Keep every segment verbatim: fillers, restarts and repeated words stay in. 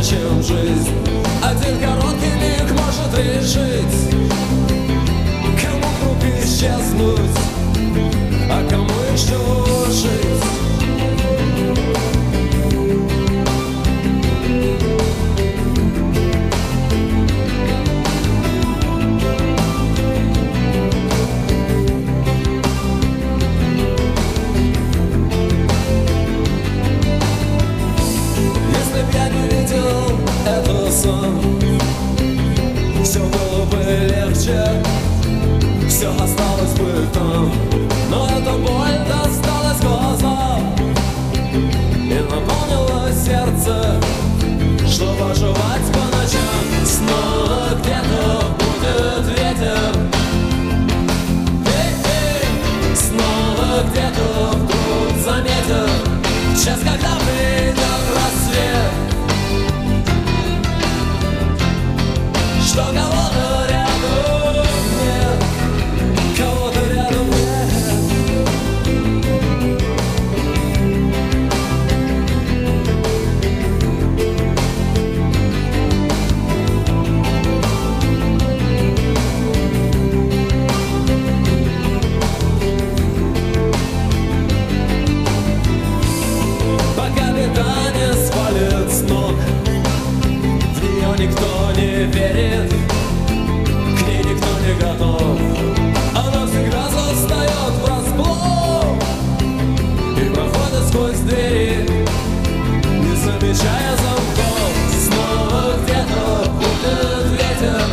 чем жизнь. Один короткий миг может решить, кому вдруг исчезнуть, а кому еще жить. Это сон, все было бы легче, все осталось бы там, но эта боль досталась глазам и наполнила сердце, чтобы оживать по ночам. Снова где-то будет ветер, эй-эй, снова где-то вдруг заметят час, когда придет рассвет, что кого-то рядом нет, кого-то рядом нет. Пока беда не свалит с ног, в нее никто не верит, к ней никто не готов. Она всегда застает врасплох и проходит сквозь двери, не замечая замков. Снова где-то будет ветер,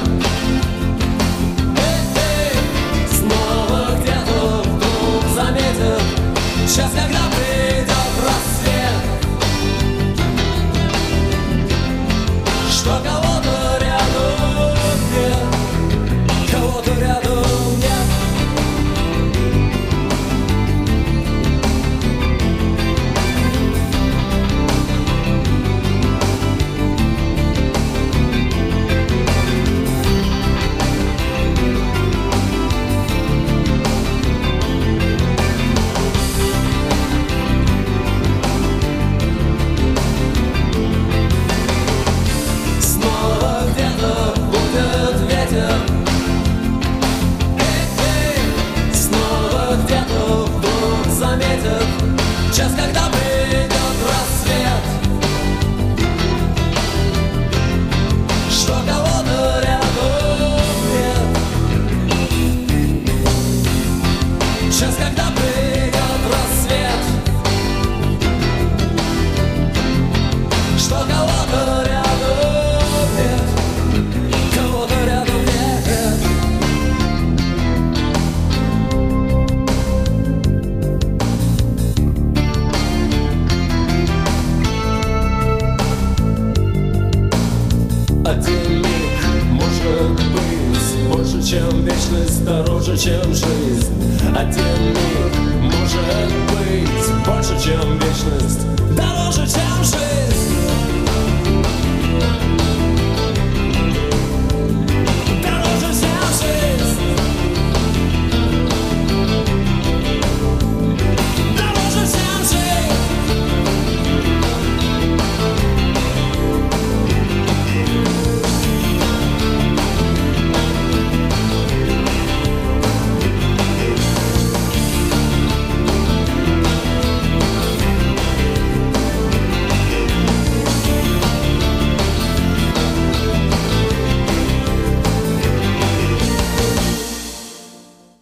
эй-эй, снова где-то вдруг заметит час, когда придет рассвет, что кого-то рядом нет, кого-то рядом нет. Снова где-то будет ветер, эй-эй, снова где-то вдруг заметят час, когда придет рассвет, что кого-то рядом нет. Час, когда придет рассвет, что кого-то рядом нет, кого-то рядом нет. Один миг может быть больше, чем вечность, дороже, чем жизнь. Один миг может быть больше, чем вечность,